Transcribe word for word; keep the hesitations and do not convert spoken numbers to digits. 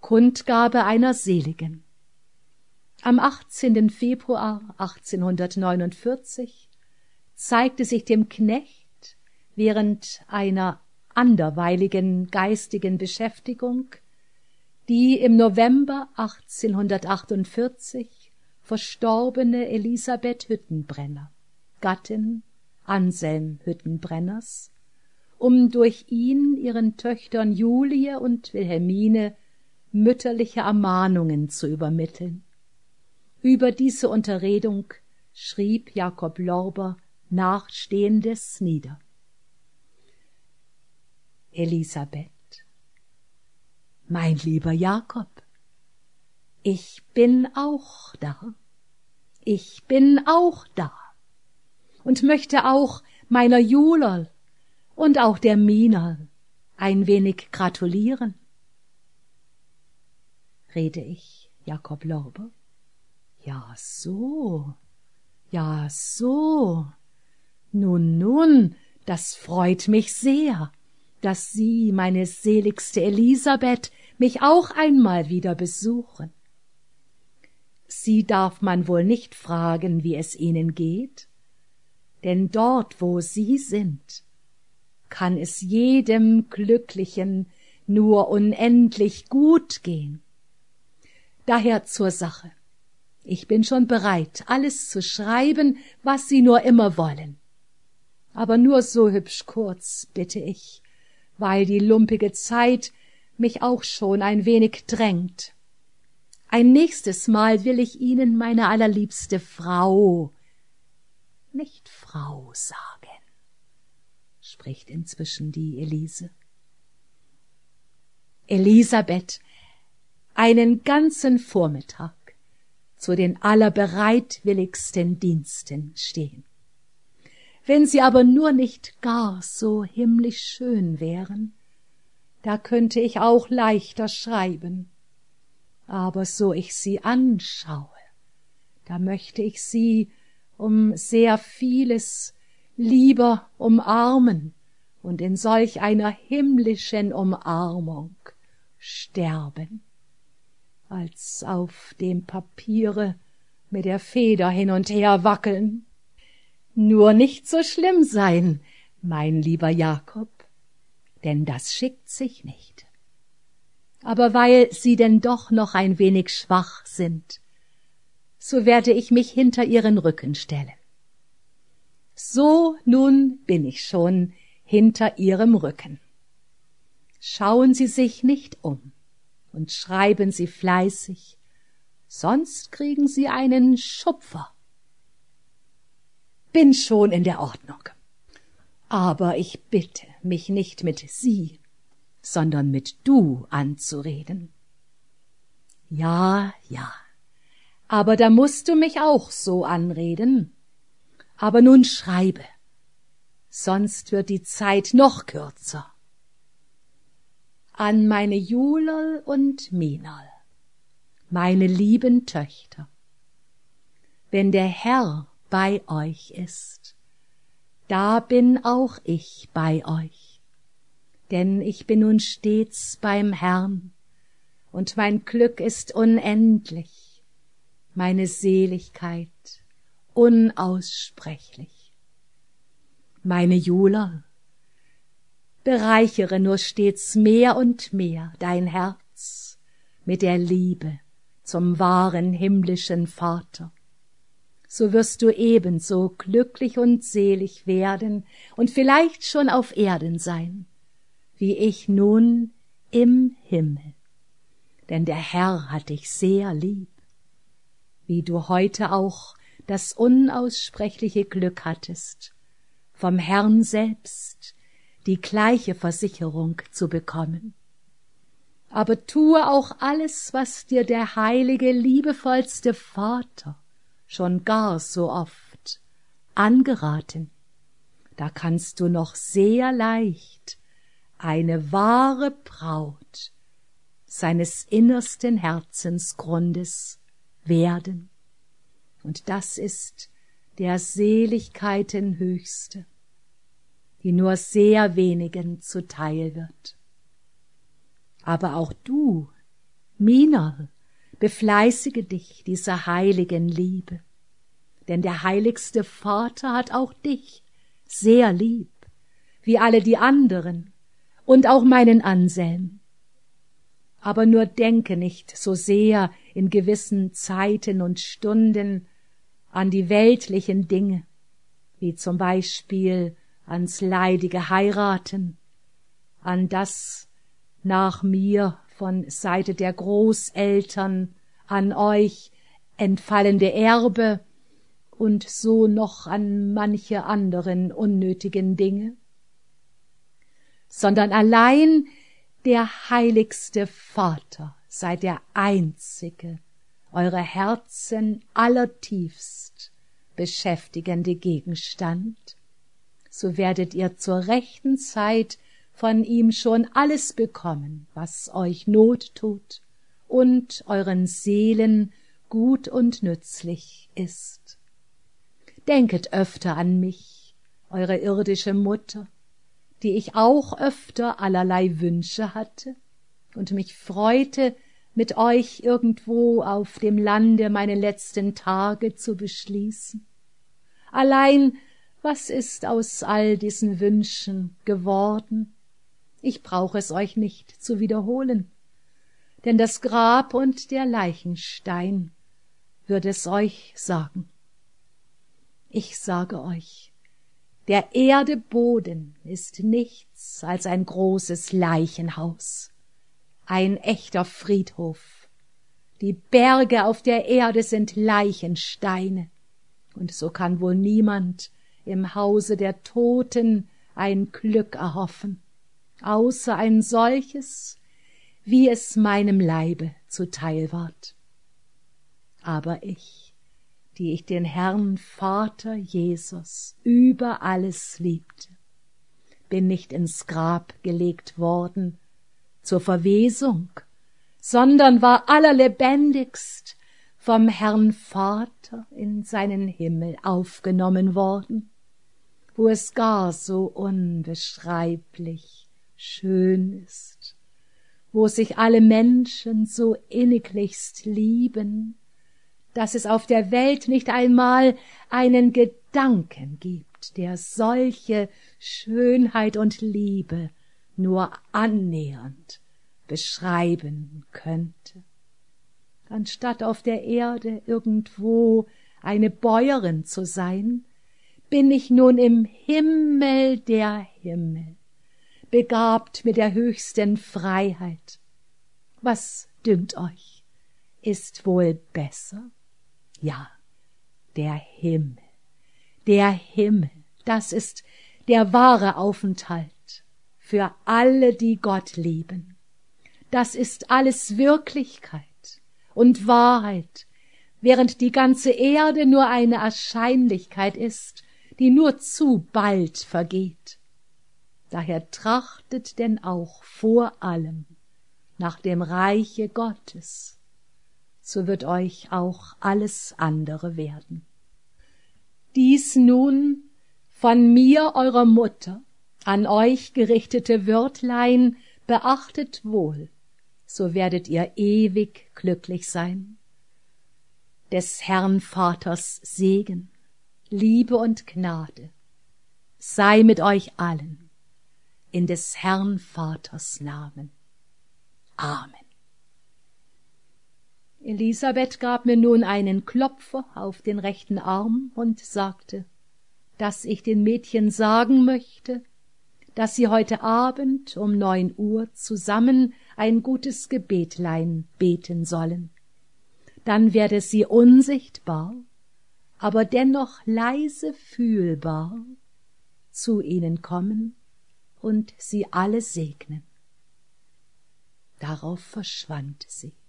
Kundgabe einer Seligen. Am achtzehnten Februar achtzehnhundertneunundvierzig zeigte sich dem Knecht während einer anderweiligen geistigen Beschäftigung die im November achtzehnhundertachtundvierzig verstorbene Elisabeth Hüttenbrenner, Gattin Anselm Hüttenbrenners, um durch ihn ihren Töchtern Julie und Wilhelmine mütterliche Ermahnungen zu übermitteln. Über diese Unterredung schrieb Jakob Lorber Nachstehendes nieder. Elisabeth: Mein lieber Jakob, ich bin auch da, ich bin auch da und möchte auch meiner Julerl und auch der Minerl ein wenig gratulieren. Rede ich, Jakob Lorber? Ja, so, ja, so. Nun, nun, das freut mich sehr, dass Sie, meine seligste Elisabeth, mich auch einmal wieder besuchen. Sie darf man wohl nicht fragen, wie es Ihnen geht, denn dort, wo Sie sind, kann es jedem Glücklichen nur unendlich gut gehen. Daher zur Sache. Ich bin schon bereit, alles zu schreiben, was Sie nur immer wollen. Aber nur so hübsch kurz, bitte ich, weil die lumpige Zeit mich auch schon ein wenig drängt. Ein nächstes Mal will ich Ihnen meine allerliebste Frau, nicht Frau sagen, spricht inzwischen die Elise. Elisabeth, einen ganzen Vormittag zu den allerbereitwilligsten Diensten stehen. Wenn Sie aber nur nicht gar so himmlisch schön wären, da könnte ich auch leichter schreiben. Aber so ich Sie anschaue, da möchte ich Sie um sehr vieles lieber umarmen und in solch einer himmlischen Umarmung sterben, als auf dem Papiere mit der Feder hin und her wackeln. Nur nicht so schlimm sein, mein lieber Jakob, denn das schickt sich nicht. Aber weil Sie denn doch noch ein wenig schwach sind, so werde ich mich hinter Ihren Rücken stellen. So, nun bin ich schon hinter Ihrem Rücken. Schauen Sie sich nicht um und schreiben Sie fleißig, sonst kriegen Sie einen Schupfer. Bin schon in der Ordnung. Aber ich bitte, mich nicht mit Sie, sondern mit du anzureden. Ja, ja, aber da musst du mich auch so anreden. Aber nun schreibe, sonst wird die Zeit noch kürzer. An meine Julerl und Minerl, meine lieben Töchter, wenn der Herr bei euch ist, da bin auch ich bei euch, denn ich bin nun stets beim Herrn, und mein Glück ist unendlich, meine Seligkeit unaussprechlich. Meine Julerl, bereichere nur stets mehr und mehr dein Herz mit der Liebe zum wahren himmlischen Vater. So wirst du ebenso glücklich und selig werden und vielleicht schon auf Erden sein, wie ich nun im Himmel. Denn der Herr hat dich sehr lieb, wie du heute auch das unaussprechliche Glück hattest, vom Herrn selbst die gleiche Versicherung zu bekommen. Aber tue auch alles, was dir der heilige, liebevollste Vater schon gar so oft angeraten. Da kannst du noch sehr leicht eine wahre Braut seines innersten Herzensgrundes werden. Und das ist der Seligkeiten höchste, die nur sehr wenigen zuteil wird. Aber auch du, Minerl, befleißige dich dieser heiligen Liebe, denn der heiligste Vater hat auch dich sehr lieb, wie alle die anderen und auch meinen Anselm. Aber nur denke nicht so sehr in gewissen Zeiten und Stunden an die weltlichen Dinge, wie zum Beispiel ans leidige Heiraten, an das nach mir von Seite der Großeltern an euch entfallende Erbe und so noch an manche anderen unnötigen Dinge, sondern allein der heiligste Vater sei der einzige, eure Herzen allertiefst beschäftigende Gegenstand, so werdet ihr zur rechten Zeit von ihm schon alles bekommen, was euch Not tut und euren Seelen gut und nützlich ist. Denket öfter an mich, eure irdische Mutter, die ich auch öfter allerlei Wünsche hatte und mich freute, mit euch irgendwo auf dem Lande meine letzten Tage zu beschließen. Allein, was ist aus all diesen Wünschen geworden? Ich brauche es euch nicht zu wiederholen, denn das Grab und der Leichenstein wird es euch sagen. Ich sage euch, der Erde Boden ist nichts als ein großes Leichenhaus, ein echter Friedhof. Die Berge auf der Erde sind Leichensteine, und so kann wohl niemand im Hause der Toten ein Glück erhoffen, außer ein solches, wie es meinem Leibe zuteil ward. Aber ich, die ich den Herrn Vater Jesus über alles liebte, bin nicht ins Grab gelegt worden zur Verwesung, sondern war allerlebendigst vom Herrn Vater in seinen Himmel aufgenommen worden, wo es gar so unbeschreiblich schön ist, wo sich alle Menschen so inniglichst lieben, dass es auf der Welt nicht einmal einen Gedanken gibt, der solche Schönheit und Liebe nur annähernd beschreiben könnte. Anstatt auf der Erde irgendwo eine Bäuerin zu sein, bin ich nun im Himmel der Himmel, begabt mit der höchsten Freiheit. Was dünkt euch, ist wohl besser? Ja, der Himmel, der Himmel, das ist der wahre Aufenthalt für alle, die Gott lieben. Das ist alles Wirklichkeit und Wahrheit, während die ganze Erde nur eine Erscheinlichkeit ist, die nur zu bald vergeht. Daher trachtet denn auch vor allem nach dem Reiche Gottes, so wird euch auch alles andere werden. Dies nun von mir, eurer Mutter, an euch gerichtete Wörtlein beachtet wohl, so werdet ihr ewig glücklich sein. Des Herrn Vaters Segen, Liebe und Gnade sei mit euch allen, in des Herrn Vaters Namen. Amen. Elisabeth gab mir nun einen Klopfer auf den rechten Arm und sagte, dass ich den Mädchen sagen möchte, dass sie heute Abend um neun Uhr zusammen ein gutes Gebetlein beten sollen. Dann werde sie unsichtbar, aber dennoch leise fühlbar zu ihnen kommen und sie alle segnen. Darauf verschwand sie.